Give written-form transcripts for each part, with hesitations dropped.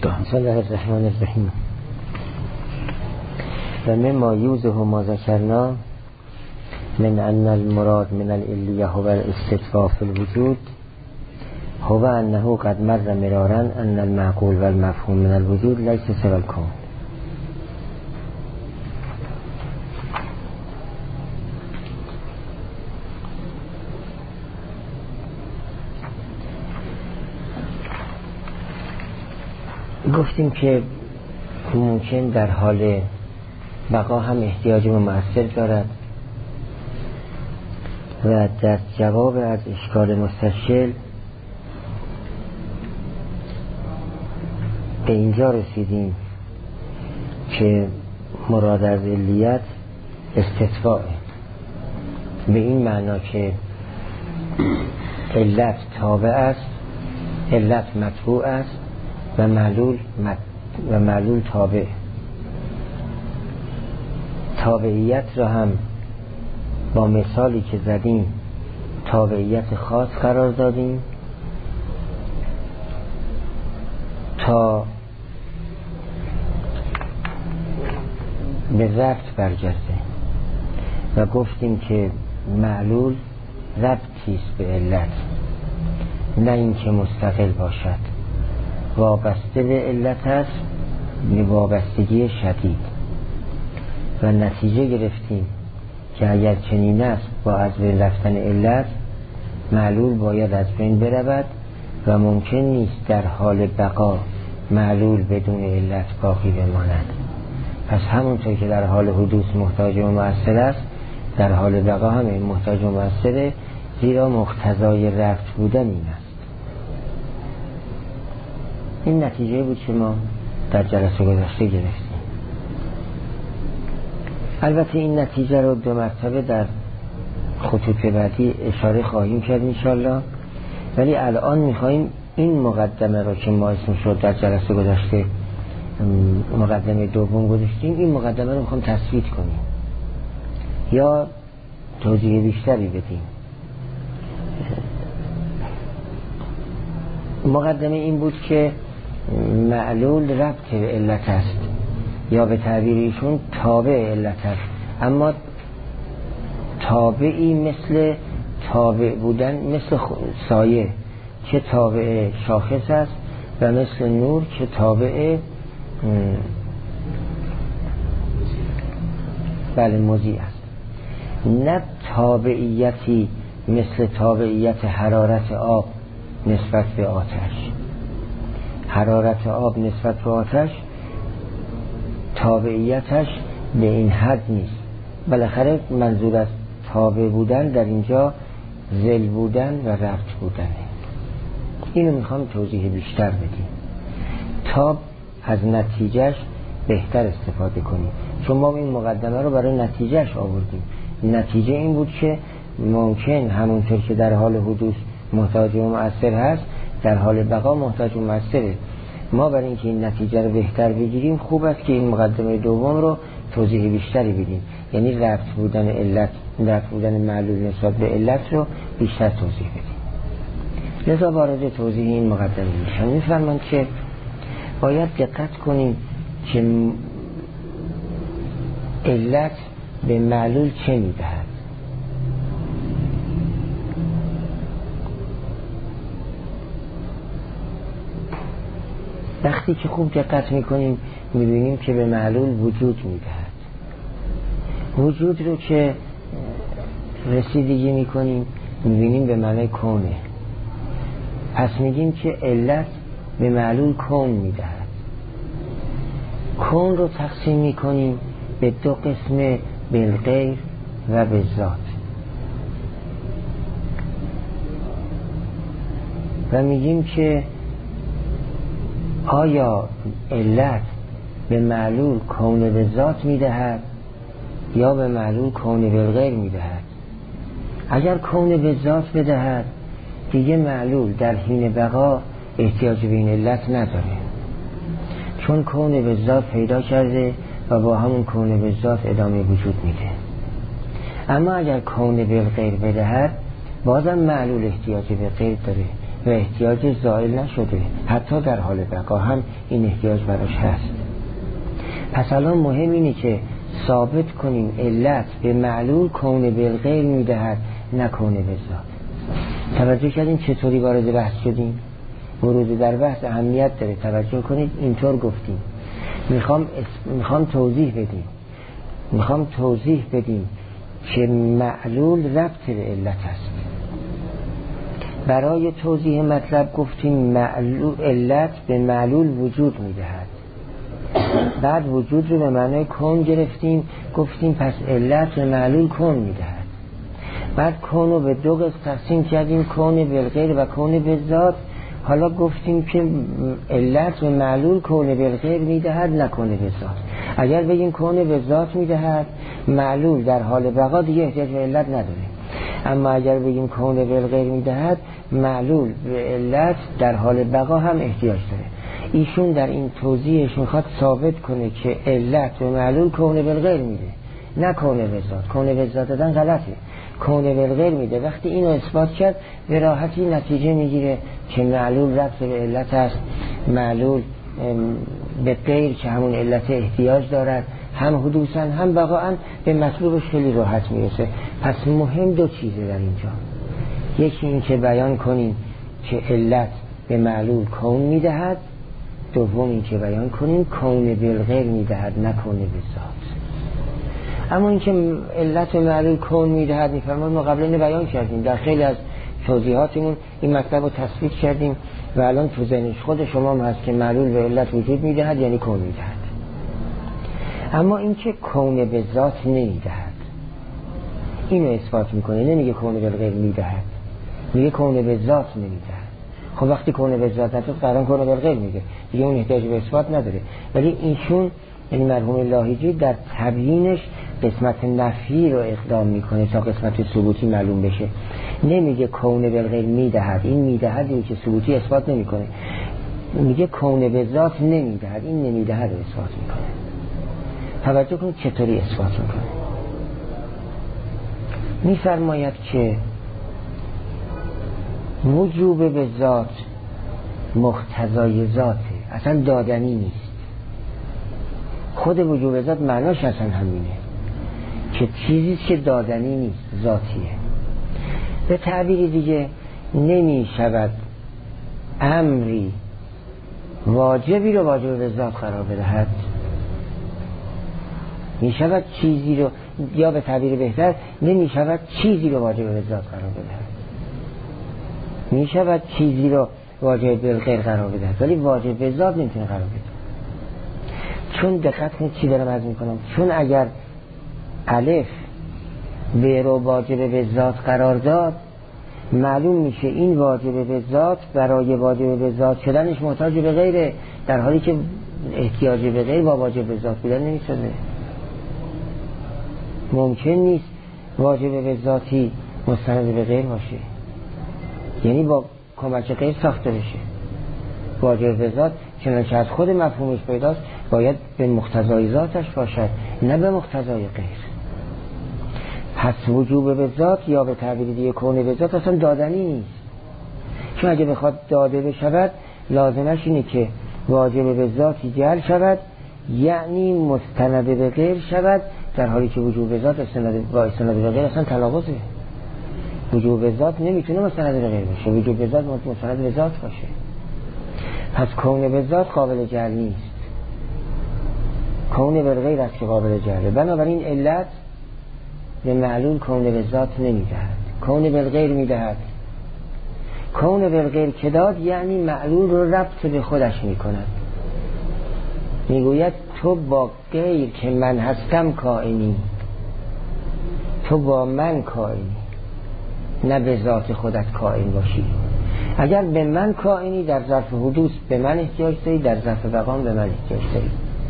بسم الله الرحمن الرحیم. و مما یوزه ما ذکرنا من ان المراد من العلیه هو الاستتفاء فی الوجود هو انه قد مر مرارا ان المعقول و المفهوم من الوجود لیس سوى الکون. گفتیم که ممکن در حال بقا هم احتیاج مؤثر دارد و در جواب از اشکال مستشکل به اینجا رسیدیم که مراد از علیت استتفاء، به این معنا که علت تابع است، علت متبوع است و معلول تابع. تابعیت را هم با مثالی که زدیم تابعیت خاص قرار دادیم تا به ربط برگرده و گفتیم که معلول ربطی است به علت، نه اینکه مستقل باشد، وابسته به علت است، به وابستگی شدید. و نتیجه گرفتیم که اگر چنین است با از بین رفتن علت معلول باید از بین برود و ممکن نیست در حال بقا معلول بدون علت باقی بماند. پس همونطور که در حال حدوث محتاج و مؤثر است، در حال بقا هم محتاج و مؤثره، زیرا مقتضای رفت بودن این است. این نتیجه بود که ما در جلسه گذشته گرفتیم. البته این نتیجه رو 2 مرتبه در خطوط بعدی اشاره خواهیم کرد انشالله، ولی الان میخواییم این مقدمه رو که ما اسمش رو در جلسه گذشته مقدمه دوم گذاشتیم، این مقدمه رو میخوام تثبیت کنیم یا توضیح بیشتری بدیم. مقدمه این بود که معلول ربط به علت است، یا به تعبیر ایشون تابع علت است، اما تابعی مثل تابع بودن، مثل سایه که تابع شاخص است و مثل نور که تابع مضیء است. نه تابعیتی مثل تابعیت حرارت آب نسبت به آتش. حرارت آب نسبت به آتش تابعیتش به این حد نیست. بالاخره منظور از تابع بودن در اینجا ذل بودن و ربط بودنه. اینو میخوام توضیح بیشتر بدیم تا از نتیجهش بهتر استفاده کنیم، چون ما این مقدمه رو برای نتیجهش آوردیم. نتیجه این بود که ممکن همونطور که در حال حدوث محتاج و مؤثر هست، در حال بقا محتاج و مؤثره. ما برای اینکه این نتیجه رو بهتر بگیریم خوب است که این مقدمه دوم رو توضیح بیشتری بدیم، یعنی ربط بودن علت، ربط بودن معلول نسبت به علت رو بیشتر توضیح بدیم. لذا وارد توضیح این مقدمه میشم. میفرمان که باید دقت کنیم که علت به معلول چه میدهد. وقتی که خوب دقت میکنیم میبینیم که به معلول وجود میدهد. وجود رو که رسیدگی میکنیم میبینیم به معنی کونه. پس میگیم که علت به معلول کون میدهد. کون رو تقسیم میکنیم به 2 قسم، بالغیر و به ذات، و میگیم که آیا علت به معلول کون به ذات میدهد یا به معلول کون بالغیر میدهد. اگر کون به ذات بدهد دیگه معلول در حین بقا احتیاج به این علت نداره، چون کون به ذات پیدا کرده و با همون کون به ذات ادامه وجود میده. اما اگر کون بالغیر بدهد بازم معلول احتیاج به غیر داره، و احتیاج زائل نشده، حتی در حال بقا هم این احتیاج براش هست. پس الان مهم اینه که ثابت کنیم علت به معلول کون بالغیر میدهد نه کون بالذات. توجه کردیم چطوری وارد بحث شدیم؟ ورود در بحث اهمیت داره، توجه کنید. اینطور گفتیم میخوام توضیح بدیم که معلول ربط به علت است. برای توضیح مطلب گفتیم علت به معلول وجود میدهد، بعد وجود رو به معنای کون گرفتیم، گفتیم پس علت به معلول کون میدهد. بعد کون رو به دو قسم تقسیم کردیم، کون بالغیر و کون بالذات. حالا گفتیم که علت به معلول کون بالغیر میدهد نه کون بالذات. اگر بگیم کون بالذات میدهد، معلول در حال بقا دیگه احتیاج به علت نداره. اما اگر بگیم کون بالغیر میدهد، معلول به علت در حال بقا هم احتیاج داره. ایشون در این توضیحش میخواد ثابت کنه که علت به معلول کون بالغیر میده نه کون بالذات. کون بالذات دادن غلطه، کون بالغیر میده. وقتی اینو اثبات کرد به راحتی نتیجه میگیره که معلول ربط به علت است، معلول به غیر که همون علت احتیاج دارد، هم حدوثاً هم بقاءً به مطلوبش خیلی راحت میرسه. پس مهم دو چیزه در اینجا، یکی این که بیان کنیم که علت به معلول کون میدهد، دوم این که بیان کنیم کون بالغیر میدهد نه کون بالذات. اما این که علت معلول کون میدهد میفرماید ما قبلا بیان کردیم، در خیلی از توضیحاتمون این مطلب رو تثبیت کردیم و الان تو ذهن خود شما هم هست که معلول به علت وجود میدهد یعنی کون میدهد. اما این که کون به ذات نمیدهد اینو اثبات میکنه، نمیگه کون بالغیر میدهد، میگه کون به ذات نمیدهد. خب وقتی کون به ذات نداره قرار کون بالغیر میگه، دیگه اون احتیاج به اثبات نداره. ولی ایشون یعنی مرحوم لاهیجی در تبیینش قسمت نفی رو اقدام میکنه تا قسمت ثبوتی معلوم بشه. نمیگه کون بالغیر میدهد، این میدهدی که ثبوتی اثبات نمیکنه. میگه کون به ذات نمیدهد، این نمیدهد رو اثبات میکنه. توجه کنید چطوری اثبات میکنه. میفرماید که وجوب به ذات مقتضای ذاته، اصلا دادنی نیست. خود وجوب ذات معناش اصلا همینه که چیزی که دادنی نیست، ذاتیه. به تعبیر دیگه نمی شود امری واجبی رو واجب به ذات قرار بدهد، می شود چیزی رو، یا به تعبیر بهتر نمی شود چیزی رو واجب به ذات قرار بدهد. می شود چیزی رو واجب به غیر قرار بدهد ولی واجب به ذات نمیتونه قرار بده. چون دقت کنید چی دارم عرض میکنم، چون اگر الف به رو واجب به ذات قرار داد، معلوم میشه این واجب به ذات برای واجب به ذات شدنش محتاج به غیره، در حالی که احتیاج به غیر با واجب به ذات بودن نمیشه. ممکن نیست واجب به ذاتی مستند به غیر باشه، یعنی با کمک غیر ساخته بشه. واجب به ذات چنانچه از خود مفهومش پیداست باید به مقتضای ذاتش باشد نه به مقتضای غیر. پس وجوب به ذات یا به تعبیر دیگه کون به ذات اصلا دادنی نیست، چون اگه بخواد داده بشود لازمش اینه که واجب به ذاتی جعل شود، یعنی مستند به غیر شود، در حالی که وجوب به ذات با استناد به غیر اصلا تناقضه. وجوب به ذات نمیتونه مستند به غیر باشه، وجوب به ذات مستند به ذات باشه. پس کون به ذات قابل جعل نیست، کون به غیر است که قابل جعله. بنابراین علت به معلول کون به ذات نمیدهد، کون به غیر میدهد. کون به غیر که داد یعنی معلول رو ربط به خودش میکند. میگوید تو با غیر که من هستم کائنی، تو با من کائنی، نه به ذات خودت کائن باشی. اگر به من کائنی در ظرف حدوث به من احتیاج داری، در ظرف بقام به من احتیاج داری.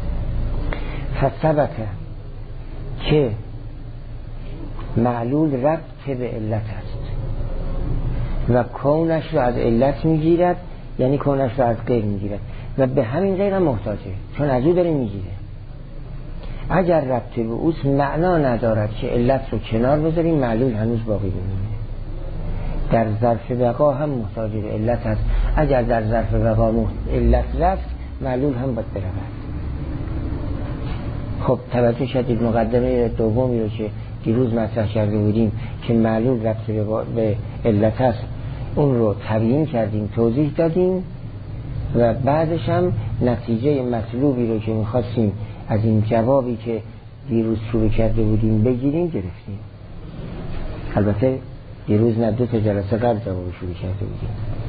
فثبته که معلول ربط به علت است و کونش رو از علت میگیرد، یعنی کونش رو از غیر میگیرد و به همین غیر هم محتاجه، چون از او داره میگیره. اگر ربط به اوست معنا ندارد که علت رو کنار بذاریم معلول هنوز باقی بمونه. در ظرف بقا هم محتاج به علت هست. اگر در ظرف بقا علت رفت معلول هم باید برود. خب توجه شدید مقدمه دومی رو که دیروز مطرح کرده بودیم که معلول رفت به علت هست، اون رو تبیین کردیم، توضیح دادیم و بعدش هم نتیجه مطلوبی رو که میخواستیم از این جوابی که دیروز شروع کرده بودیم بگیریم گرفتیم. البته دیروز نه، 2 جلسه قبل جواب شروع کرده بودیم.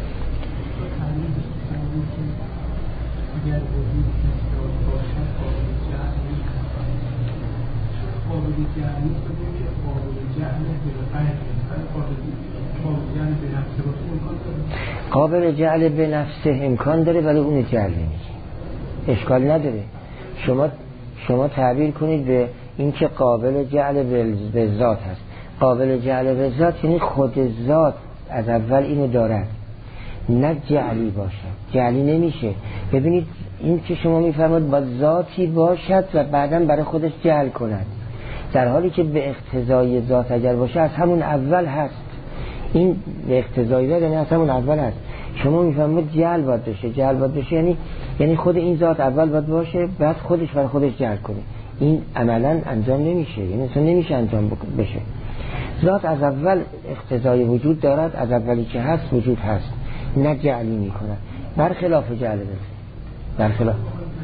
قابل جعل به نفسه امکان داره ولی اون جعل نمیشه، اشکال نداره. شما تعبیر کنید به این که قابل جعل به ذات هست. قابل جعل به ذات یعنی خود ذات از اول اینو دارد، نه جعلی باشد. جعلی نمیشه. ببینید این که شما میفرمایید با ذاتی باشد و بعداً برای خودش جعل کند، در حالی که به اقتضای ذات اگر باشه از همون اول هست. این به اقتضای ذات یعنی از همون اول هست. شما میفرمایید جعل باید بشه. جعل باید بشه یعنی خود این ذات اول باید باشه بعد خودش برای خودش جعل کنه. این عملاً انجام نمیشه، یعنی اصلا نمیشه انجام بشه. ذات از اول اقتضای وجود دارد، از اولی که هست وجود هست، نه جعلی میکنه، برخلاف جعل بشه. برخلاف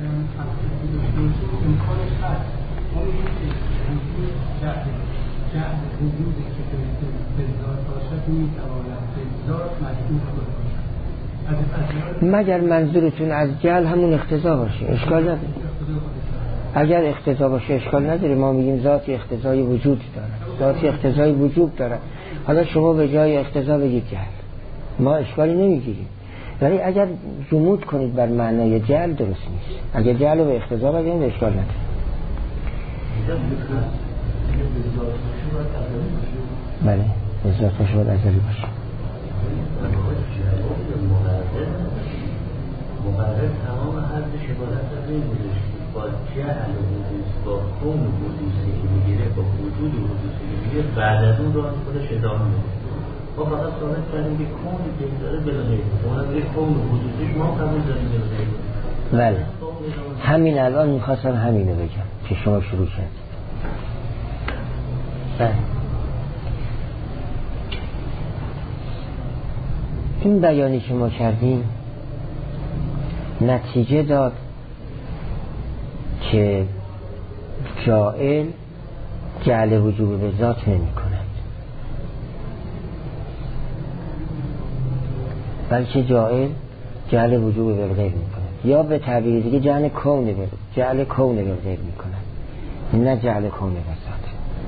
مگر منظورتون از جعل همون اقتضا باشه اشکال نداره. اگر اقتضا باشه اشکال نداره. ما میگیم ذاتی اقتضای وجود داره، ذاتی اقتضای وجود داره. حالا شما به جای اقتضا بگید جعل، ما اشکالی نمیگیریم. ولی اگر جمود کنید بر معنای جعل درست نیست. اگر جعل رو به اقتضا بگیم اشکال نداره. بله به ذات باشه باید ازلی باشه. مقرر تمام حرف شبالت از این بودش با جعل حدوث با کون حدوثی که میگیره با وجود حدوثی که میگیره بعد از اون رو خودش ادامه میده. ما فقط صحبت کردیم که کون که داره بلغیره، اونا میگه کون حدوثیش ما قبول داریم بلغیره. بله همین الان میخواستم همینو بگم که شما شروع کرد. بله این بیانی که ما کردیم نتیجه داد که جائل جعل وجوب به ذات نمی کند، بلکه جائل جعل وجوب به غیر می کند، یا به تعبیر دیگه جعل کون به غیر می کند، نه جعل کون به ذات.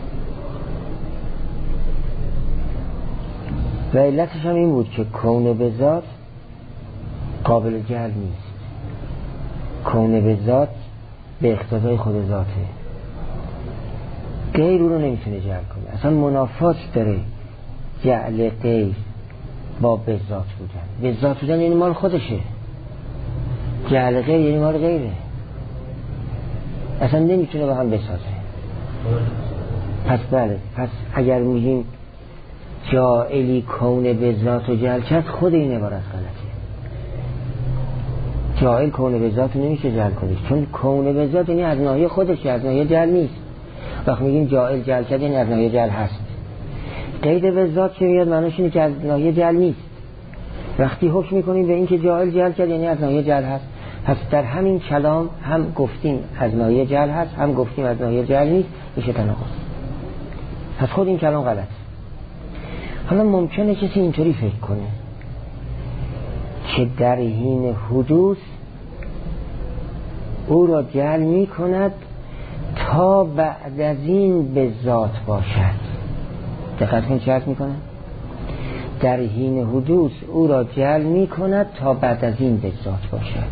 و علتش هم این بود که کون به ذات قابل جعل نیست. کون به ذات به اقتضای خود ذاته، غیر او رو نمیتونه جعل کنه. اصلا منافات داره جعل غیر با به ذات بودن. به ذات بودن یعنی مال خودشه، جعل غیر یعنی مال غیره، اصلا نمیتونه با هم بسازه. پس بله، پس اگر میگیم جائلی کون به ذات و جعل کرد، خود این عبارت غلطه. جائل کون به ذات نمیشه جعل کنه، چون کون به ذات یعنی از ناحیه خودشه، از ناحیه جعل نیست. وقتی میگیم جائل جعل کرد یعنی از ناحیه جعل هست. قید به ذات که میاد معنیش اینه که از ناحیه جعل نیست. وقتی حکم میکنیم به این که جائل جعل کرد یعنی از ناحیه جعل هست. پس در همین کلام هم گفتیم از ناحیه جعل هست، هم گفتیم از ناحیه جعل نیست، میشه تناقض. پس خود این کلام غلط. حالا ممکنه کسی اینطوری فکر کنه که در حین حدوث او را جعل می کند تا بعد از این به ذات باشد. دقت کنید چه عرض می کنه؟ در حین حدوث او را جعل می کند تا بعد از این به ذات باشد،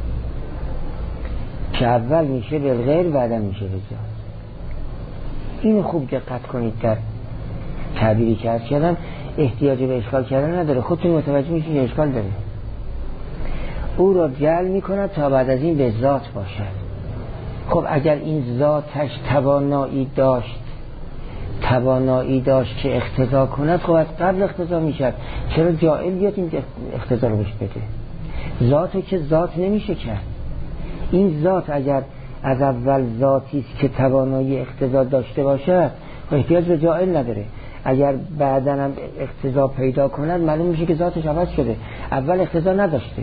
که اول میشه به غیر بعدا میشه به ذات. اینو خوب دقت کنید. در تعبیری که عرض کردم احتیاج به اشکال کردن نداره، خودتون متوجه میشید که اشکال داره. او را جعل میکند تا بعد از این به ذات باشد. خب اگر این ذاتش توانایی داشت توانایی داشت که اقتضا کند، خب از قبل اقتضا میشد. چرا جائل بیاد این اقتضا رو بهش بده؟ ذاتو که ذات نمیشه کرد. این ذات اگر از اول ذاتی است که توانایی اقتضا داشته باشد، احتیاج به جائل نداره. اگر بعداً هم اقتضا پیدا کند، معلوم میشه که ذاتش عوض شده. اول اقتضا نداشته،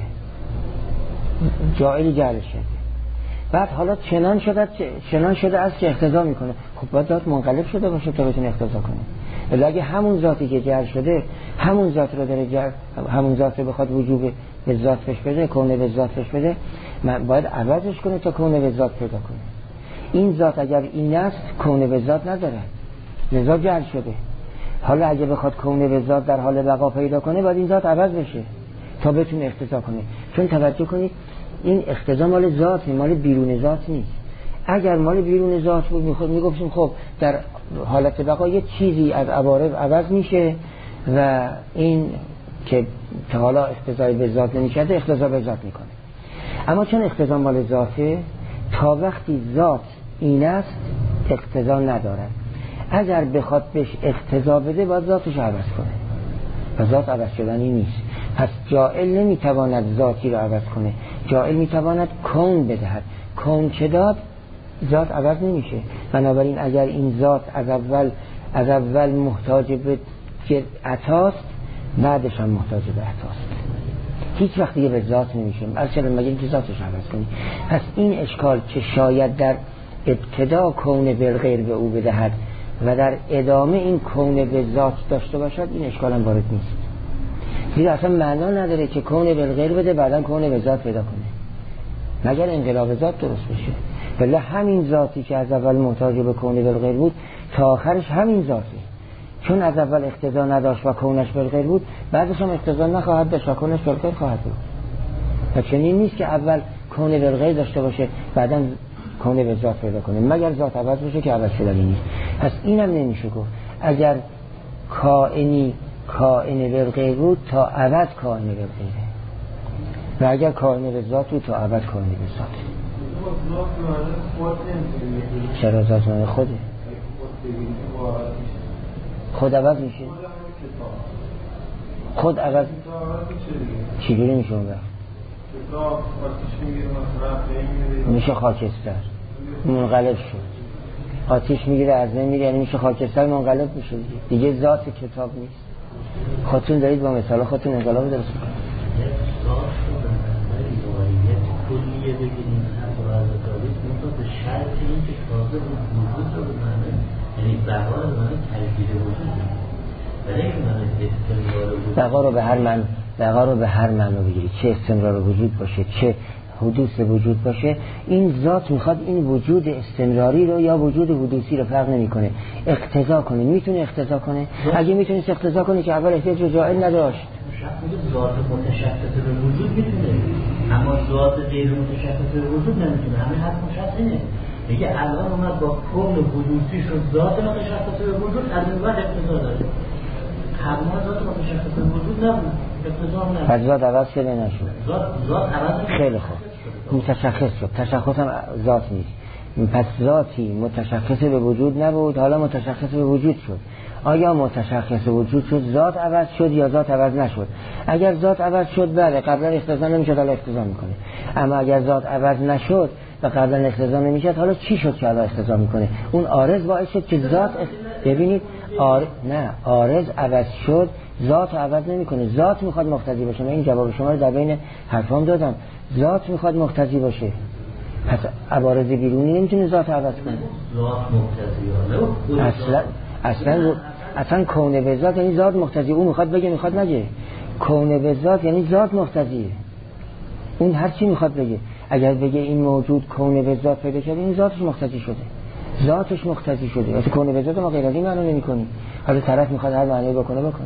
جائل جعل شده. بعد حالا چنان شده است که اقتضا میکنه. خب باید ذات منقلب شده باشه تا بتونه اقتضا کنه. ولی اگه همون ذاتی که جعل شده همون ذات رو داره همون ذات رو بخواد وجوب به ذات بهش بده، کونه به ذات بهش بده، باید عوضش کنه تا کونه به ذات پیدا کنه. این ذات اگر این است، کونه به ذات نداره، لذا جعل شده. حالا اگه بخواد کونه به ذات در حال بقا پیدا کنه، باید این ذات عوض بشه تا بتونه اقتضا کنه. چون توجه کنید این اقتضا مال ذات، مال بیرون ذات نیست. اگر مال بیرون ذات بود میگفتیم خب در حالت بقا یه چیزی از عوارض عوض میشه و این که حالا اقتضای به ذات نمیشه اقتضا به ذات میکنه. اما چون اقتضا مال ذاته، تا وقتی ذات این است اقتضا ندارد. اگر بخواد بهش اقتضا بده باید ذاتش عوض کنه و ذات عوض شدنی نیست. پس جائل نمیتواند ذاتی رو عوض کنه، جائل میتواند کون بدهد. کون که داد ذات عوض نمیشه. بنابراین اگر این ذات از اول محتاج به عطاست، بعدش هم محتاج به عطاست. هیچ وقت دیگه به ذات نمیشه. اصلا مگه که ذاتش عوض کنی. پس این اشکال که شاید در ابتدا کون بالغیر به او بدهد و در ادامه این کون به ذات داشته باشد، این اشکال هم وارد نیست. زیرا اصلا معنا نداره که کون بالغیر بده بعدا کون به ذات پیدا کنه، مگر انقلاب ذات درست بشه. ولی همین ذاتی که از اول محتاج به کون بالغیر بود تا آخرش همین ذاتی، چون از اول اقتضا نداشت و کونش بالغیر بود، بعدش هم اقتضا نخواهد داشت و کونش بالغیر خواهد بود. و چنین نیست که اول کون بالغیر داشته باشه بعدا کون به ذات پیدا کنه، مگر ذات عوض بشه که عوض شدنی نیست. پس اینم نمیشه گفت اگر کائن بالغیر بود تا ابد کائن بالغیره، و اگر کائن به ذات بود تا ابد کائن به ذات. چرا ذات معنی خوده؟ خود عوض میشه؟ خود عوض چجوری میشه اون وقت؟ میشه خاکستر منقلب شد. آتیش میگیره از نمیره، یعنی میشه خاکستر منقلب میشه دیگه ذات کتاب نیست. خودتون دارید با مثال خودتون انقلاب درست کنید. کلیه بگیریم هم باید دارید منطقه به شرط این که تازه وجود رو بمانه، یعنی بقا رو بمانه تجدید وجود ولی این بمانه استمرار وجود. بقا رو به هر معنی بگیرید، چه استمرار وجود باشه چه حدوث وجود باشه. این ذات میخواد این وجود استمراری رو یا وجود حدوثی رو فرق نمی کنه اقتضا کنه. میتونه اقتضا کنه، اگه میتونست اقتضا کنه که اول احتیاج به جائل نداشت. ذات متشخص به وجود میتونه، اما ذات غیر متشخص به وجود نمیتونه. همین حرف مشخصه. میگه الان اومد با کون حدوثی شد ذات متشخص به وجود، از این بعد اقتضا داره. قبلا ذات متشخص به وجود نبود، اقتضا نبود. پس ذات عوض شده نشد. ذات عوض خیلی خوب متشخص شد. تشخص هم ذات نیست. پس ذاتی متشخص به وجود نبود، حالا متشخص به وجود شد. آیا متشخص وجود شد ذات عوض شد یا ذات عوض نشد؟ اگر ذات عوض شد بله قبلا اقتضا نمیشد، حالا اقتضا میکنه. اما اگر ذات عوض نشد و قبلا اقتضا نمیشد، حالا چی شد که حالا اقتضا میکنه؟ اون عارض باعث شد که ذات ببینید عارض عوض شد، ذات عوض نمیکنه. ذات میخواد مقتضی باشه. من این جواب شما رو در بین حرفام دادم. ذات میخواد مقتضی باشه. پس عوارض بیرونی نمیتونه ذات عوض کنه. ذات مقتضیه اصلا کون به ذات یعنی ذات مقتضی. اون میخواد بگه میخواد نگه. کون به ذات یعنی ذات مقتضیه. اون هر چی میخواد بگه. اگر بگه این موجود کون به ذات پیدا کرده، این ذاتش مقتضی شده. ذاتش مقتضی شده. واسه کون به ذات ما غیر از این معنی نمی‌کنیم. حالا طرف میخواد هر معنی بکنه. در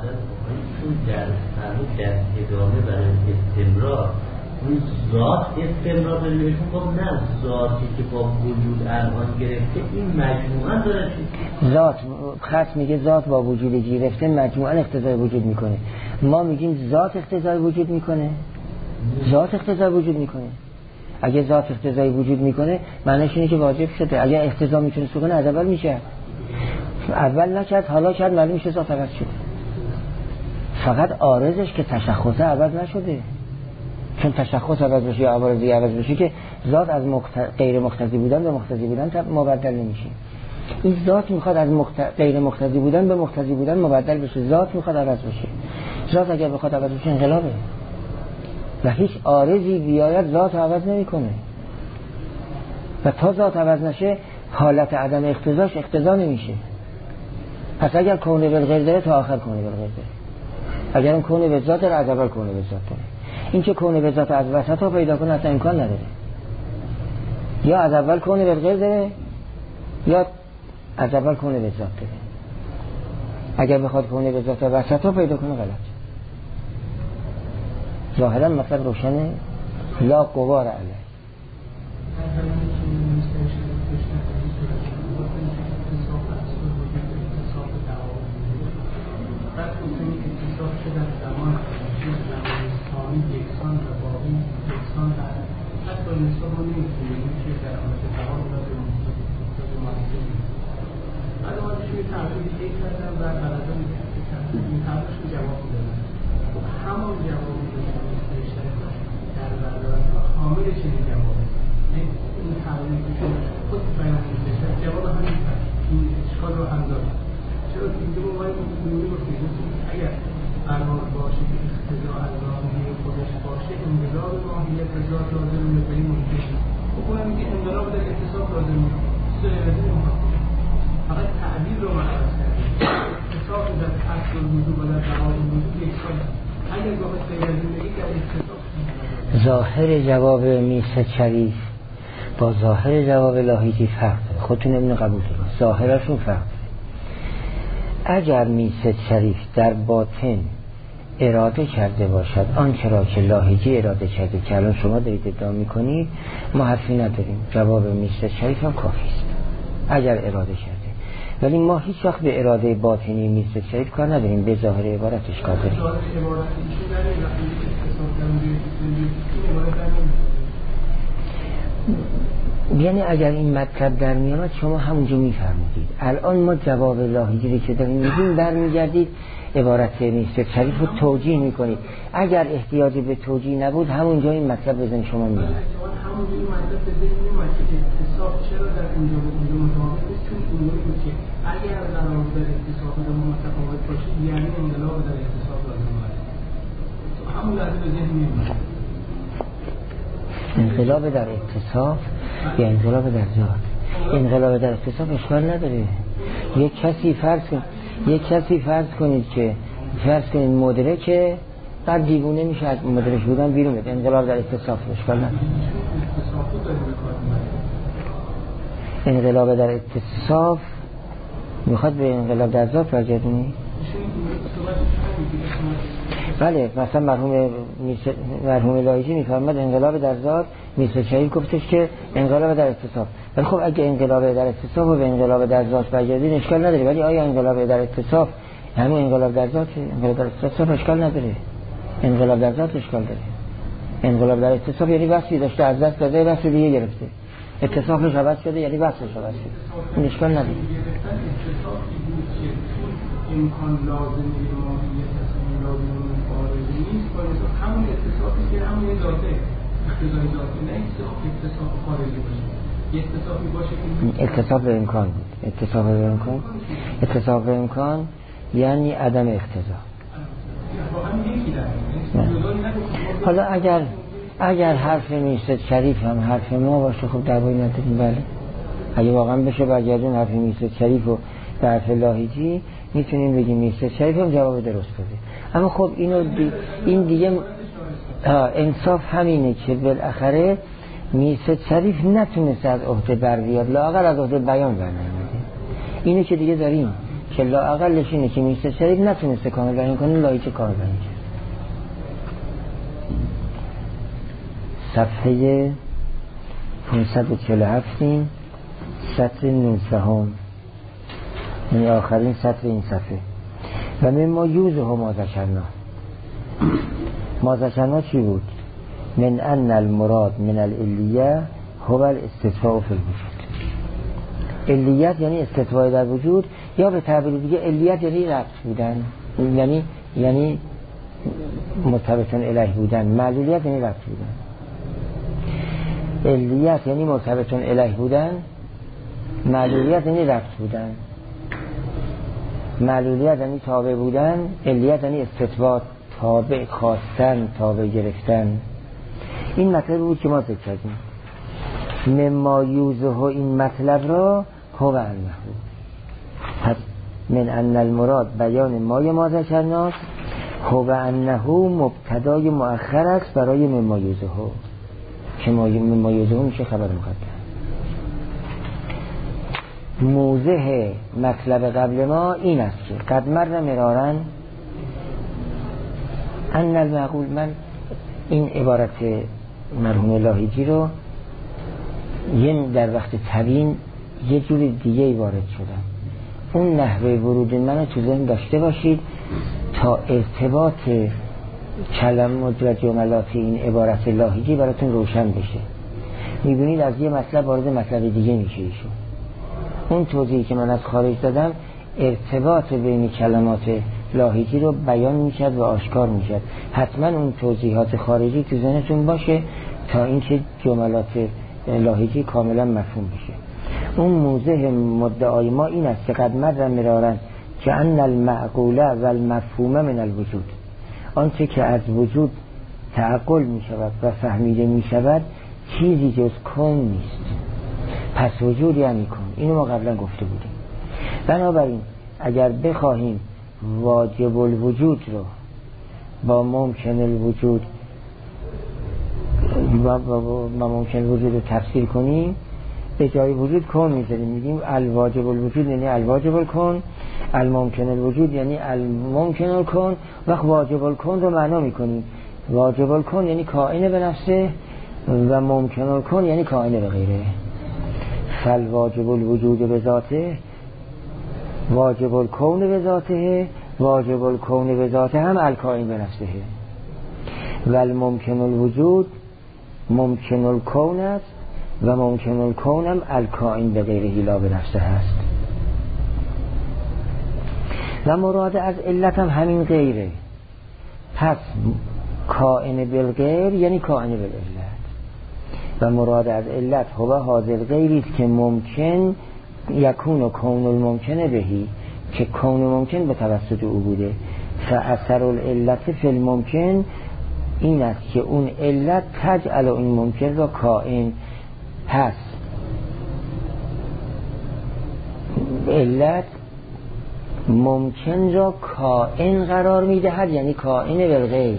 ادامه برای استمرار اون ذات استمرار داره بهشون گفت نه ذاتی که با وجود الان گرفته این مجموعا داره ذات خاص میگه ذات با وجود گرفته مجموعا اقتضای وجود میکنه. ما میگیم ذات اقتضای وجود میکنه. ذات اقتضای وجود میکنه. اگه ذات اقتضای وجود میکنه معنیش اینه که واجب شده. اگه اقتضا میتونه سکونه از اول میشه. اول نکرد حالا کرد معلوم میشه ذات عوض شده. فقط عارضش که تشخص عوض نشده، چون تشخص عوض بشه یا عوارضی عوض بشه که ذات از غیر مقتضی بودن به مقتضی بودن مبدل نمیشه. این ذات میخواد از غیر مقتضی بودن به مقتضی بودن مبدل بشه، ذات میخواد عوض بشه. ذات اگر بخواد عوض بشه انقلابه و هیچ عارضی بیاید ذات عوض نمیکنه و تا ذات عوض نشه حالت عدم اقتضاش اقتضا نمیشه. پس اگر کون بالغیر داره تا آخر کون بالغیر داره، اگر اون کون به ذات داره از اول کون به ذات داره. این که کون به ذات از وسط ها پیدا کنه اصلا امکان نداره، یا از اول کون بالغیر داره یا از اول کون به ذات داره. اگر بخواد کون به ذات وسط ها پیدا کنه غلط. ظاهرا مطلب روشنه، لا قوار علیه. همون جوابی که در برای حامل چنین جوابه این تحویلی که خود بیان میشه جواب همین این اشکال رو هم داره. چرا اینجا باید مطمئنی رو فیزیک اگر قرار باشه که اقتضا از راهی خودش باشه انقلاب ماهیت به ذات لازم به این ممکن خب اونم میگه انقلاب در اتصاف لازم فقط تعبیر رو معرض کرده اتصاف در اصل الوجود و در بقای الوجود یکسان. ظاهر جواب میرزا شریف با ظاهر جواب لاهیجی فرق داره، خودتون نمیدونم قبول کنید، ظاهرشون فرق داره. اگر میرزا شریف در باطن اراده کرده باشد آنچه را که لاهیجی اراده کرده که الان شما دارید ادعا میکنید، ما حرفی نداریم، جواب میرزا شریف هم کافی است اگر اراده کرده. ولی ما هیچ وقت به اراده باطنی میرزا شریف کار نداریم، به ظاهر عبارتش کار داریم. یعنی اگر این مطلب در میامد شما همونجا میفرمودید. الان ما جواب لاهیجی که داریم میگیم برمیگردید عبارت میرزا شریف رو توجیه میکنید. اگر احتیاجی به توجیه نبود همونجا این مطلب بزن شما میاد. همونجا این مطلب بزن میاد که اتصاف چرا در اونجا متفاوت نیست، چون اونجایی بود که اگر قرار در اتصاف در متفاوت باشه یعنی انقلاب در اتصاف لازم باشه. همون لحظه به ذهن میاد انقلاب در اتصاف یا انقلاب در ذات. انقلاب در اتصاف اشکال نداره. یک کسی فرض کنید که مدرکه بعد دیوونه میشه از مدرک بودن بیرون میاد، انقلاب در اتصاف اشکال نداره. انقلاب در اتصاف میخواد به انقلاب در ذات برگردونی؟ بله، مثلا مرحوم لاهیجی میفرماد انقلاب در ذات، میرزا شریف گفتش که انقلاب در اتصاف. ولی خب اگه انقلاب در اتصاف و به انقلاب در ذات برگردین اشکال نداره. ولی آیا انقلاب در اتصاف همون انقلاب در ذات؟ انقلاب در اتصاف اشکال نداره، انقلاب در ذات اشکال داره. انقلاب در اتصاف یعنی وصفی داشته از دست داده وصف دیگه گرفته، اتصافش عوض شده یعنی وصفش عوض شده، این اشکال نداره. امکان لازمی ماهیت اصلا لازمی خارجی نیست، باید همون اتصافی که همون ذاته اقتضای ذاته، نه اتصاف خارجی باشه. یه اتصافی باشه که اتصاف به امکان بود. اتصاف به امکان یعنی عدم اقتضا. حالا اگر حرف میرزا شریف هم حرف ما باشه خب دعوایی نداریم. بله اگه واقعا بشه برگردون حرف میرزا شریف و به حرف لاهیجی میتونیم بگیم میرزا شریف هم جواب درست بده. اما خب این دیگه انصاف همینه که بالاخره میرزا شریف نتونست از عهده بر بیاد، لااقل از عهده بیان بر نمیاد. اینه که دیگه داریم که لااقلش اینه که میرزا شریف نتونسته کامل بیان کنه، لاهیجی کامل بیان کرد. صفحه 547 سطر 19 یعنی آخرین سطر این صفحه. و من ما یوزه ما ذکرنا چی بود؟ من ان المراد من العلیه هو الاستطفاء فی الوجود. علیت یعنی استطفاء در وجود، یا به تعبیر دیگه علیت یعنی ربط بودن، یعنی مرتبطن الیه بودن. معلولیت یعنی ربط بودن. علیت یعنی مرتبطن الیه بودن، معلولیت یعنی ربط بودن. معلولیت یعنی تابع بودن، علیت یعنی استثبات، تابع خواستن، تابع گرفتن. این مطلب بود که ما ذکر کردیم. مما یوزه این مطلب را هو انه، پس من ان المراد بیان ما ذکرناس، هو انه مبتدای مؤخر است برای مما یوزه، که مما یوزه میشه خبر مقدم. موضح مطلب قبل ما این است که قد مر مرارن ان المعقول. من این عبارت مرحوم لاهیجی رو در وقت تبیین یه جور دیگه وارد شدم. اون نحوه ورود من تو ذهن داشته باشید تا ارتباط کلمات و جملات این عبارت لاهیجی براتون روشن بشه. میبینید از یه مطلب وارد مطلب دیگه میشه ایشون. اون توضیحی که من از خارج دادم ارتباط بین کلمات لاهیجی رو بیان میشد و آشکار میشد. حتما اون توضیحات خارجی تو ذهنتون باشه تا اینکه جملات لاهیجی کاملا مفهوم بشه. اون موضح مدعای ما این است که قد مر مرارن که ان المعقوله و المفهوم من الوجود، آنچه که از وجود تعقل می شود و فهمیده می شود چیزی جز کون نیست. پس وجود یعنی کون. اینو ما قبلا گفته بودیم. بنابراین اگر بخواهیم واجب الوجود رو با ممکن الوجود با ممکن الوجود رو تفسیر کنیم، به جای وجود کون میذاریم، میگیم الواجب الوجود یعنی الواجب الکون، الممکن الوجود یعنی الممکن الکون. وقت واجب الکون رو معنا میکنیم واجب الکون یعنی کائن به نفسه و ممکن الکون یعنی کائن به غیره. فالواجب الوجود به ذاته، واجب الکون به ذاته، واجب الکون به ذاته هم الکائن به نفسه و الممکن الوجود ممکن الکون است و ممکن الکون هم الکائن به غیره لا به نفسه هست. و مراد از علت هم همین غیره. پس کائن بالغیر یعنی کائن بالعلت. و مراد از علت هو حاضر غیری است که ممکن یکون و کون الممکنه بهی، که کون ممکن به توسط او بوده. فاثر العلت فی الممکن این است که اون علت تجعل این ممکن را کائن. پس علت ممکن را کائن قرار میدهد، یعنی کائن بالغیر.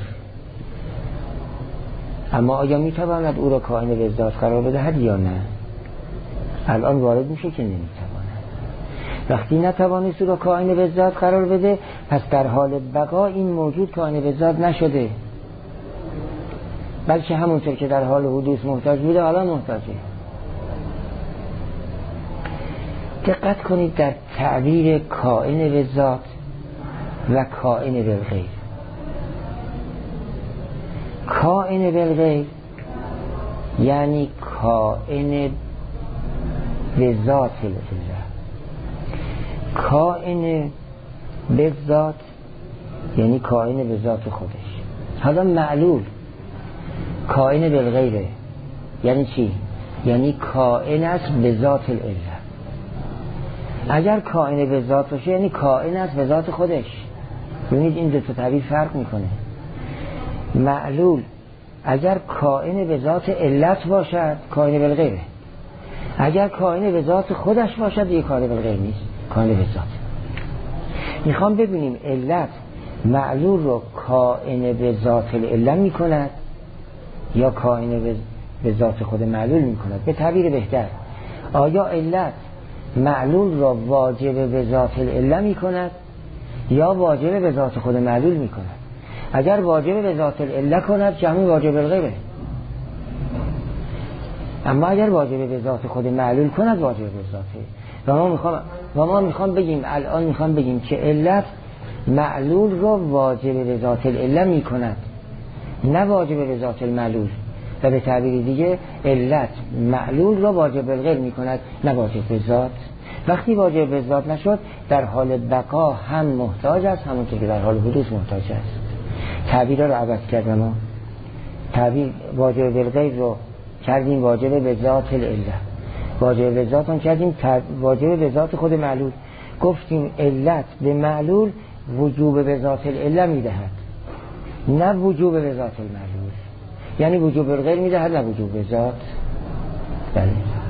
اما آیا میتواند او را کائن به ذات قرار بدهد یا نه؟ الان وارد میشه که نمیتواند. وقتی نتوانست او را کائن به ذات قرار بده، پس در حال بقا این موجود کائن به ذات نشده، بلکه همونطور که در حال حدوث محتاج بوده حالا محتاجه. دقت کنید در تعبیر کائن به ذات و کائن بالغیر. کائن بالغیر یعنی کائن به ذات الله، کائن به ذات یعنی کائن به ذات خودش. حالا معلول کائن بالغیره یعنی چی؟ یعنی کائن است به ذات العله. اگر کائن به ذات باشه یعنی کائن است به ذات خودش. ببینید این دو تا تعبیر فرق میکنه. معلول اگر کائن به ذات علت باشد کائن بالغیره، اگر کائن به ذات خودش باشد دیگه کائن بالغیر نیست، کائن به ذات. میخوام ببینیم علت معلول رو کائن به ذات العله میکند یا کائن به ذات خود معلول میکند. به تعبیر بهتر، آیا علت معلول را واجب به ذات العله میکند یا واجب به ذات خود معلول میکند؟ اگر واجب به ذات العله کند که همین واجب الغیره، اما اگر واجب به ذات خود معلول کند واجب به ذاته. و ما میخوام بگیم الان میخوام بگیم که علت معلول را واجب به ذات العله میکند نه واجب به ذات المعلول. و به تعبیر دیگه علت معلول را واجب الغیر میکند نه واجب به ذات. وقتی واجب به ذات نشد در حال بقا هم محتاج است همونطور که در حال حدوث محتاج است. تعبیر رو عوض کردم و تعبیر واجب بالغیر رو کردیم واجب به ذات العله، واجب به ذات هم کردیم واجب به ذات خود معلول. گفتیم علت به معلول وجوب به ذات العله میدهد نه وجوب به ذات المعلول، یعنی وجوب بالغیر میدهد نه وجوب به ذات. بله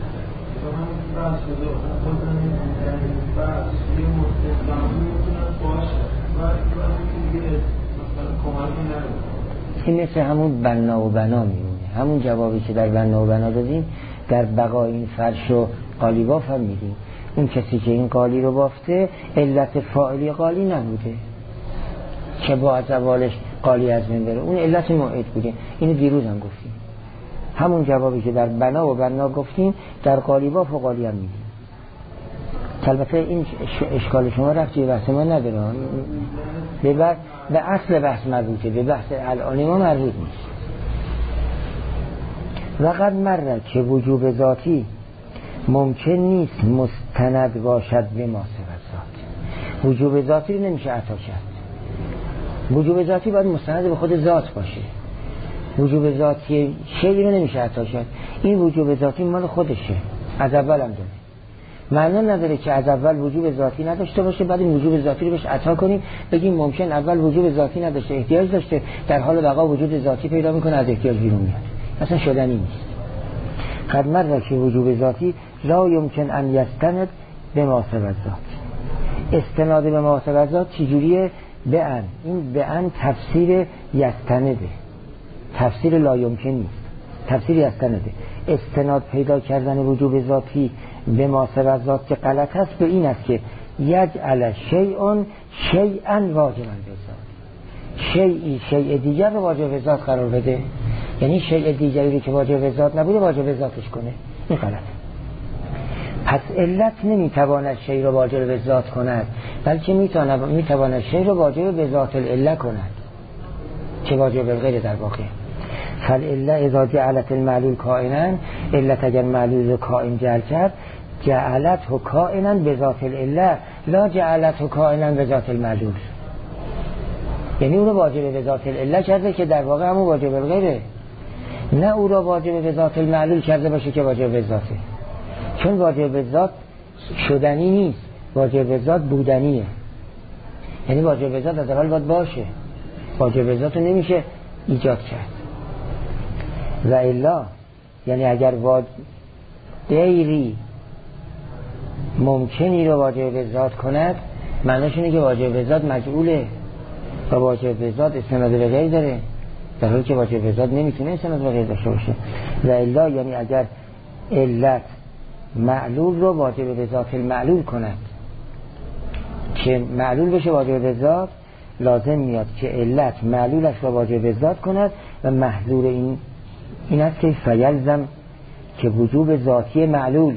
این مثل همون بنا و بنا میمونه، همون جوابی که در بنا و بنا دادیم در بقا این فرش و قالی باف هم میدیم. اون کسی که این قالی رو بافته علت فاعلی قالی نبوده که با زوالش قالی از بین بره، اون علت موعد بوده. اینو دیروز هم گفتیم. همون جوابی که در بنا و بنا گفتیم در قالی باف و قالی هم میدیم. البته این اشکال شما رفتی به بحث ما نداره، به اصل بحث مربوطه، به بحث الان ما مربوط نیست. وقد مره که وجوب ذاتی ممکن نیست مستند باشد به ما ذات. وجوب ذاتی رو نمیشه عطا کرد. وجوب ذاتی باید مستند به خود ذات باشه. وجوب ذاتی شیئی رو نمیشه عطا کرد. این وجوب ذاتی مال خودشه، از اول هم داره. معنا نداره که از اول وجوب ذاتی نداشته باشه بعد این وجوب ذاتی رو بهش عطا کنیم بگیم ممکن اول وجوب ذاتی نداشته احتیاج داشته در حال بقا وجود ذاتی پیدا میکنه از احتیاج بیرون میاد. اصلا شدنی نیست. قد مر که وجوب ذاتی لا یمکن ان یستند به مناسب ذات. استناد به مناسب ذات چجوریه؟ به ان. این به ان تفسیر یستنده، تفسیر لا یمکن نیست، تفسیر یستنده. استناد پیدا کردن وجوب ذاتی به مناسب ذات که غلط است به این است که یجعل شیء شیئا واجبا به ذات، شیئی شیء دیگر رو واجب به ذات قرار بده، یعنی شیء دیگری رو که واجب به ذات نبوده واجب به ذاتش کنه. این غلطه. پس علت نمیتواند شیء رو واجب به ذات کند بلکه میتواند شیء رو واجب به ذات العله کند که واجب الغیر در واقع. فالعله اذا جعلت المعلول کائنا، علت اگر معلول رو کائن جعل کرد جعلته کائنا به ذات العله لا جعلته کائنا به ذات المعلول، یعنی اون رو واجب به ذات العله کرده که در واقع همون واجب الغیره، نه او رو واجب به ذات المعلول کرده باشه که واجب به ذاته. چون واجب به ذات شدنی نیست، واجب به ذات بودنیه، یعنی واجب به ذات از اول باید باشه، واجب به ذات رو نمیشه ایجاد کرد. و الا یعنی اگر غیری ممکنی رو واجب به ذات کند معنیش اینه که واجب به ذات مجعوله و واجب به ذات استناد به غیر داره، در حالی که واجب به ذات نمیتونه استناد به غیر داشته باشه. و الا یعنی اگر علت معلول رو واجب به ذات المعلول کند که معلول بشه واجب به ذات، لازم میاد که علت معلولش رو واجب به ذات کند و محظور این است که فیلزم که وجوب ذاتی معلول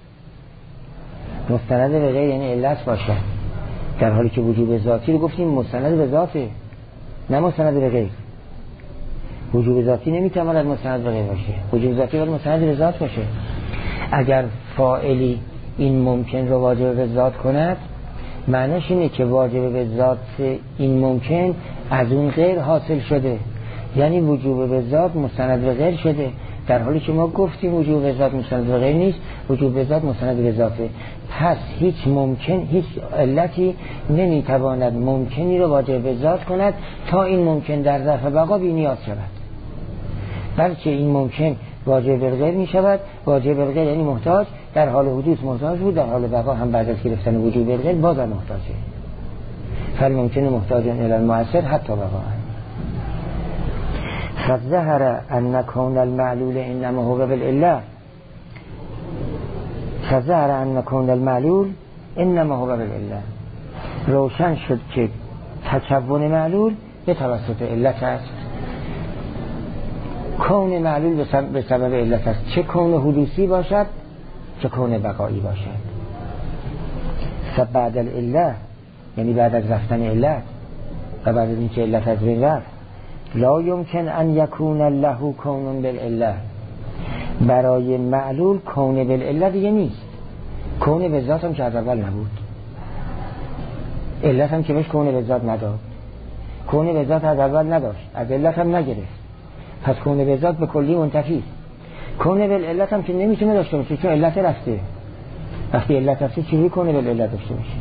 مستند به غیر یعنی علت باشه، در حالی که وجوب ذاتی رو گفتیم مستند به ذاته نه مستند به غیر. وجوب ذاتی نمیتواند مستند به غیر باشه، وجوب ذاتی باید مستند به ذات باشه. اگر فاعلی این ممکن رو واجب به ذات کند معنیش اینه که واجب به ذات این ممکن از اون غیر حاصل شده، یعنی وجوب به ذات مستند به غیر شده، در حالی که ما گفتیم وجوب به ذات مستند به غیر نیست، وجوب به ذات مستند به ذاته. پس هیچ علتی نمیتواند ممکنی رو واجب به ذات کند تا این ممکن در ظرف بقا بی نیاز شود، بلکه این ممکن واجب به غیر می شود. واجب به غیر یعنی محتاج، در حال حدوث محتاج بود، در حال بقا هم بعد از گرفتن وجوب به غیر بازم محتاجه. فالممکن محتاج الی المؤثر حتی بقا. فظهر ان کون المعلول انما هو بالعله، فظهر ان کون المعلول انما هو بالعله، روشن شد که تکون معلول به توسط علت است. کون معلول به سبب علت است، چه کون حدوثی باشد چه کون بقایی باشد. بعد العله یعنی بعد از رفتن علت و بعد از اینکه علت از بین رفت، لا یمکن ان یکون له کون بالعله، برای معلول کون بالعله دیگه نیست، کون به ذات هم که از اول نبود، علت هم که بهش کون به ذات نداد. کون به ذات از اول نداشت، از علت هم نگرفت، پس کون به ذات به کلی منتفی. کون به علت هم که نمیتونه داشته باشه چون علت رفته. وقتی علت رفته چجوری کون به علت داشته باشه؟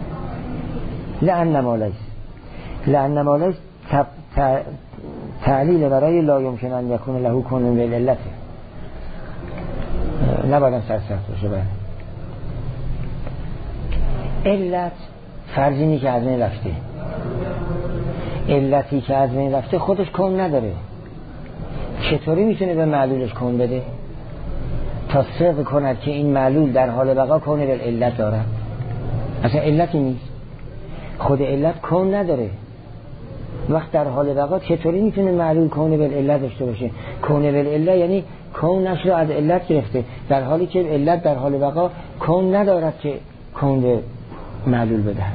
لأن ما لیس تعلیل برای لا یمکن ان یکون له کون به علت. نباید سرسخت باشه. باید علت فرضی که از بین رفته، علتی که از بین رفته خودش کون نداره، چطوری میتونه به معلولش کون بده تا صدق کند که این معلول در حال بقا کون به علت دارد؟ اصلا علتی نیست، خود علت کون نداره. وقت در حال بقا چطوری میتونه معلول کون به علت داشته باشه؟ کون به علت یعنی کونش رو از علت گرفته، در حالی که علت در حال بقا کون ندارد که کون به معلول بدهد.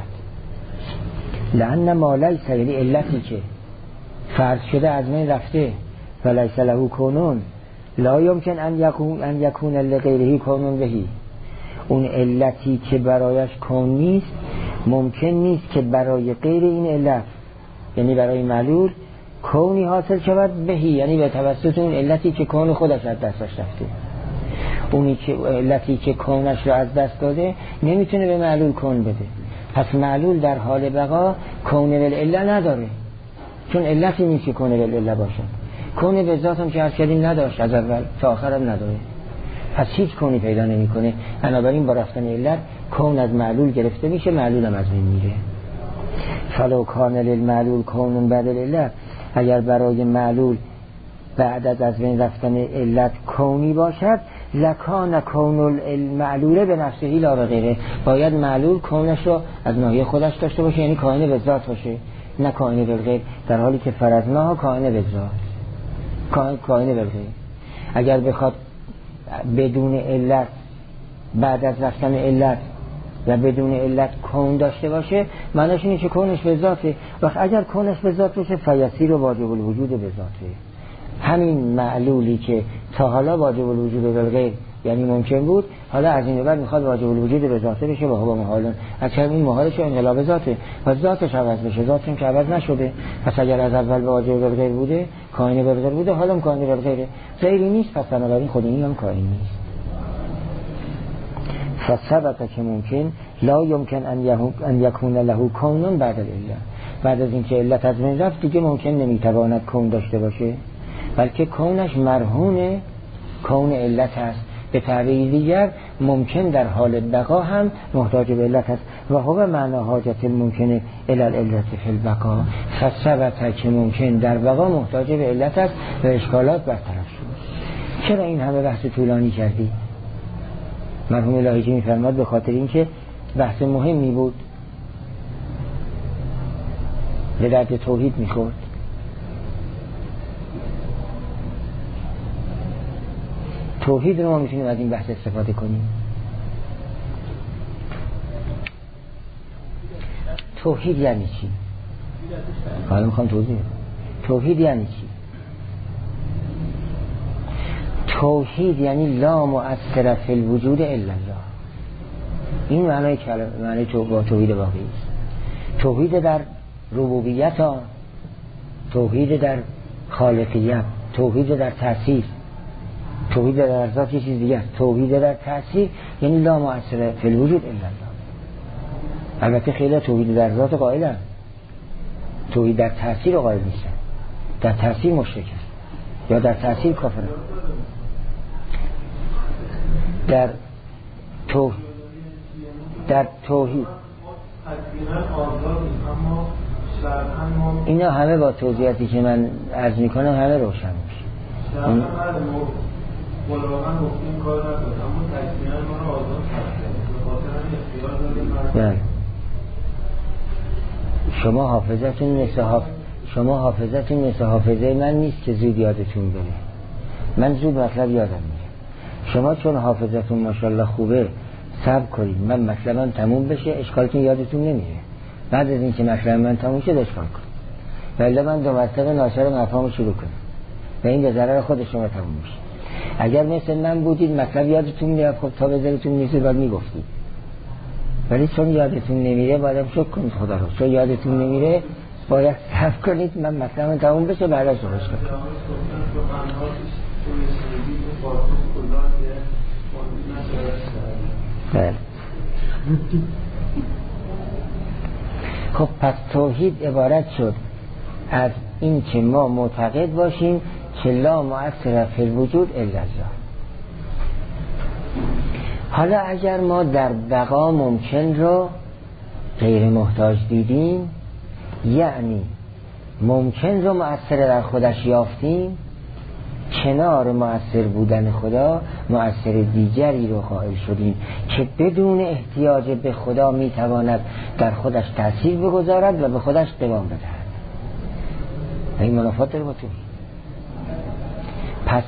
لأن ما لیس، یعنی علتی که فرض شده از من رفته و لیس له کونون لا یمکن ان یکون لغیره کونون بهی. اون علتی که برایش کون نیست ممکن نیست که برای غیر این علت، یعنی برای معلول، کونی حاصل شود بهی، یعنی به توسط اون علتی که کون خودش از دستش رفته. اونی که علتی که کونش رو از دست داده نمیتونه به معلول کون بده، پس معلول در حال بقا کون بالعله نداره، چون علتی نیست که کون بالعله باشه. کون به ذات هم که عرض کردیم نداشت، از اول تا آخر هم نداره، پس هیچ کونی پیدا نمیکنه. بنابراین با رفتن علت کون از معلول گرفته میشه، معلول هم از بین میره. فلو کان للمعلول کون بعد العله، اگر برای معلول بعد از بین رفتن علت کونی باشد لکان کون المعلوله به نفسه لا به غیره، باید معلول کونش رو از ناحیه خودش داشته باشه، یعنی کائن به ذات باشه، نه کائن به غیر، در حالی که فرضناها کائن به ذات، کائن به غیر. اگر بخواد بدون علت بعد از رفتن علت و بدون علت کون داشته باشه، معناش اینه که کونش به ذاته. وقت اگر کونش به ذات باشه فیسیر واجب الوجود به ذاته. همین معلولی که تا حالا واجب الوجود به غیر یعنی ممکن بود، حالا از این بعد میخواد واجب الوجود به ذاته بشه، با هو محالن. اگر این محالش انقلاب ذاته و ذاتش عوض بشه، ذاتش که عوض نشده، پس اگر از اول واجب به غیر بوده، کائن به غیر بوده، حالا هم کائن به غیره، غیری نیست، پس بنابراین خود این هم کائن نیست. فثبت که ممکن لا یمکن ان یکون له کون بعد العله، بعد از اینکه علت از بین رفت دیگه ممکن نمیتواند کون داشته باشه، بلکه کونش مرهون کون علت است. به تعبیر دیگر ممکن در حال بقا هم محتاج به علت است و هو معنی حاجت الممکن الی العلت فی البقا. فثبت که ممکن در بقا محتاج به علت است و اشکالات برطرف شد. چرا این همه بحث طولانی کردی؟ مرحوم لاهیجی می‌فرماد به خاطر اینکه بحث مهمی بود، به درد توحید می‌خورد. توحید رو ما میتونیم از این بحث استفاده کنیم. توحید یعنی چی؟ حالا میخوام توضیح بدم. توحید یعنی چی؟ توحید یعنی لا مؤثر فی الوجود الا الله. این معنی کلمه، معنی توحید واقعی است. توحید در ربوبیت ها، توحید در خالقیت، توحید در تأسیس، توحید در ذات یه چیز دیگه است. توحید در تأثیر یعنی لا مؤثر فی الوجود الا الله. البته خیلی توحید در ذات قائلن، توحید در تأثیر قائل نیستن، در تأثیر مشرک است یا در تأثیر کافر. در توحید اینا همه با توضیحاتی که من عرض میکنم همه روشن میشه. ملاقات گفتیم کار نداره، اما تکمیلا ما رو آزاد کرده، به خاطر همین اختیار داریم. شما حافظتون مثل حافظه من نیست که زود یادتون بره. من زود مطلب یادم میره. شما چون حافظتون ماشاءالله خوبه صبر کنید من مطلبم تموم بشه، اشکالتون یادتون نمیره. بعد از اینکه مطلب من تموم شد اشکال کنید، ولی من دو مطلب ناشر مفهوم شروع کنم و این به ضرر خود شما تموم میشه. اگر مثل من بودید مطلب یادتون میاد، خب تا بذارتون میشه باید میگفتید، ولی چون یادتون نمیره باید شکر کنید خدا رو. چون یادتون نمیره باید صبر کنید من مطلب تموم بشه بعد از روش کنید. بله. خب پس توحید عبارت شد از این که ما معتقد باشیم که لا مؤثر فی الوجود الا الله. حالا اگر ما در بقا ممکن رو غیر محتاج دیدیم، یعنی ممکن رو مؤثر در خودش یافتیم، کنار مؤثر بودن خدا مؤثر دیگری رو قائل شدیم که بدون احتیاج به خدا میتواند در خودش تأثیر بگذارد و به خودش دوام بدهد. این منافات داره با تو. پس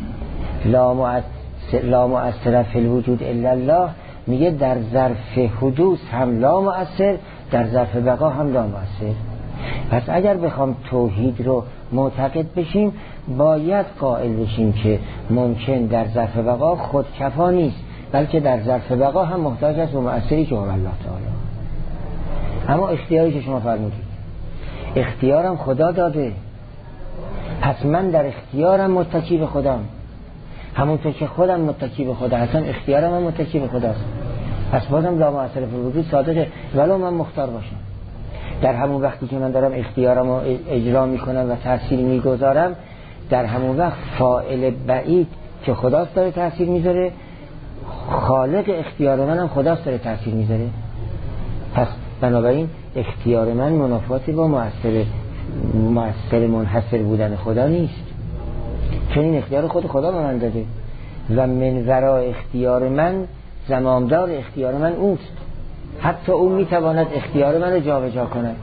لا مؤثر فی الوجود الا الله میگه در ظرف حدوث هم لا مؤثر، در ظرف بقا هم لا مؤثر. پس اگر بخوام توحید رو معتقد بشیم باید قائل بشیم که ممکن در ظرف بقا خودکفا نیست، بلکه در ظرف بقا هم محتاج است به مؤثری که هو الله تعالی. اما اختیاری که شما فرمودید اختیارم خدا داده، پس من در اختیارم متکی به خودم، همونطور که خودم متکی به خدا هستم اختیارم هم متکی به خداست. پس بازم لا مؤثر فی الوجود صادقه ولو من مختار باشم. در همون وقتی که من دارم اختیارم رو اجرا میکنم و تأثیر میگذارم، در همون وقت فاعل بعید که خداست داره تأثیر میذاره، خالق اختیار منم خداست داره تأثیر میذاره. پس بنابراین اختیار من منافاتی با مؤثر منحصر بودن خدا نیست، چون این اختیار خود خدا به من داده و من ورای اختیار من زمامدار اختیار من اوست. حتی اون میتواند اختیار من رو جابجا کند.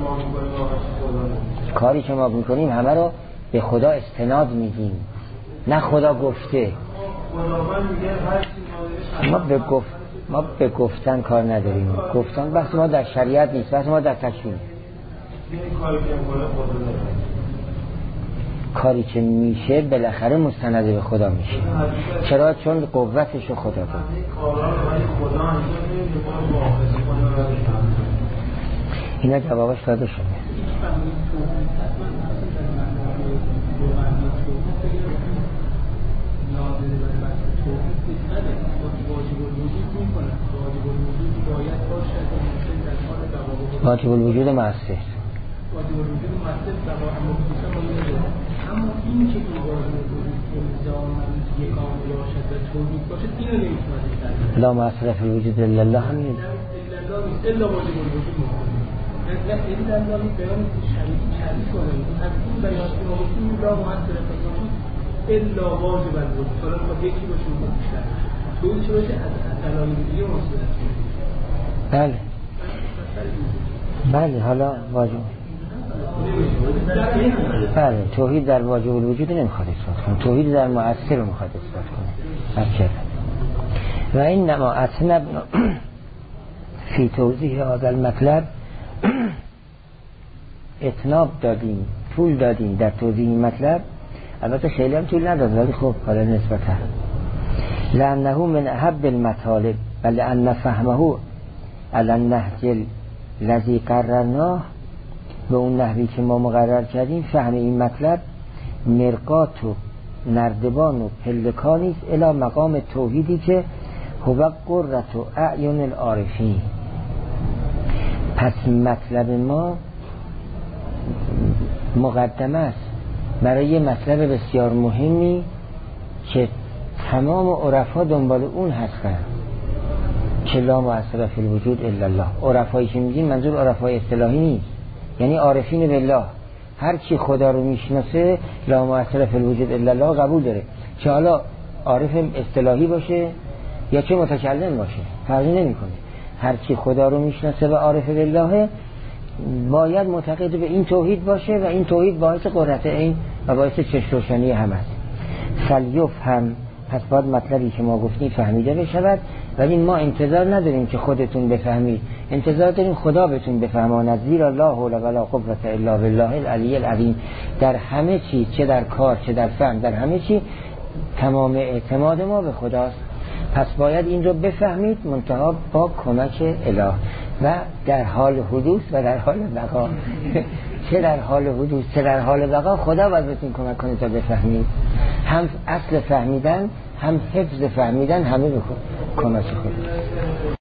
کاری که ما میکنیم همه رو به خدا استناد میگیم، نه خدا گفته. ما به گفتن کار نداریم. گفتن بحث ما در شریعت نیست، بحث ما در تکوین. کاری که میشه بالاخره مستند به خدا میشه. چرا؟ چون قوتشو خدا داد. اینا جوابش داده شده. واجب الوجود مؤثر. اما این که این واجب الوجود الزاماً یکان باشد و توحید باشد اینو نمیتونه لا مؤثر فی الوجود الا الله هم نیست. الا واجب الوجود مثلا این در واقع بیان شریعی کنه از این بیان که موضوع لا مؤثر فی الوجود الا واجب الوجود حالا با یکی باشه اون بیشتر توحید باشه از دلایل دیگه مصداق. بله بله. حالا واجب بله توحید در واجب الوجود نمیخواد اثبات کنه، توحید در مؤثر رو میخواد اثبات کنه. بلکه و این نما اتنبنا فی توضیح هذا المطلب، اتناب دادیم، طول دادیم در توضیح مطلب. البته خیلی هم طول نداد ولی خب حالا نسبتا لانه من احب المطالب بل ان فهمه علی النهج الذی قررناه، به اون نحوی که ما مقرر کردیم فهم این مطلب مرقات و نردبان و پلکانی است الی مقام توحیدی که هو قرة اعین العارفین. پس مطلب ما مقدمه است برای یه مطلب بسیار مهمی که تمام عرفا دنبال اون هستن که لا مؤثر فی الوجود الا الله. عرفایی که میگیم منظور عرفای اصطلاحی نیست، یعنی عارفین بالله. هر کی خدا رو میشناسه لا مؤثر فی الوجود الا الله قبول داره، چه حالا عارف اصطلاحی باشه یا چه متکلم باشه فرقی نمیکنه. هر کی خدا رو میشناسه و عارف بالله باید معتقد به این توحید باشه و این توحید باعث قرة عین و باعث چشم روشنی هم است. فلیفهم، پس باید مطلبی که ما گفتیم فهمیده بشود، ولی ما انتظار نداریم که خودتون بفهمید، انتظار داریم خدا بهتون بفهماند. زیرا لا حول ولا قوة الا بالله العلی العظیم. در همه چیز، چه در کار چه در فهم، در همه چیز تمام اعتماد ما به خداست. پس باید این رو بفهمید، منتها با کمک اله و در حال حدوث و در حال بقا. چه در حال حدوث چه در حال بقا خدا باید بهتون کمک کنه تا بفهمید. هم اصل فهمیدن هم حفظ فهمیدن همه به کمک خدا.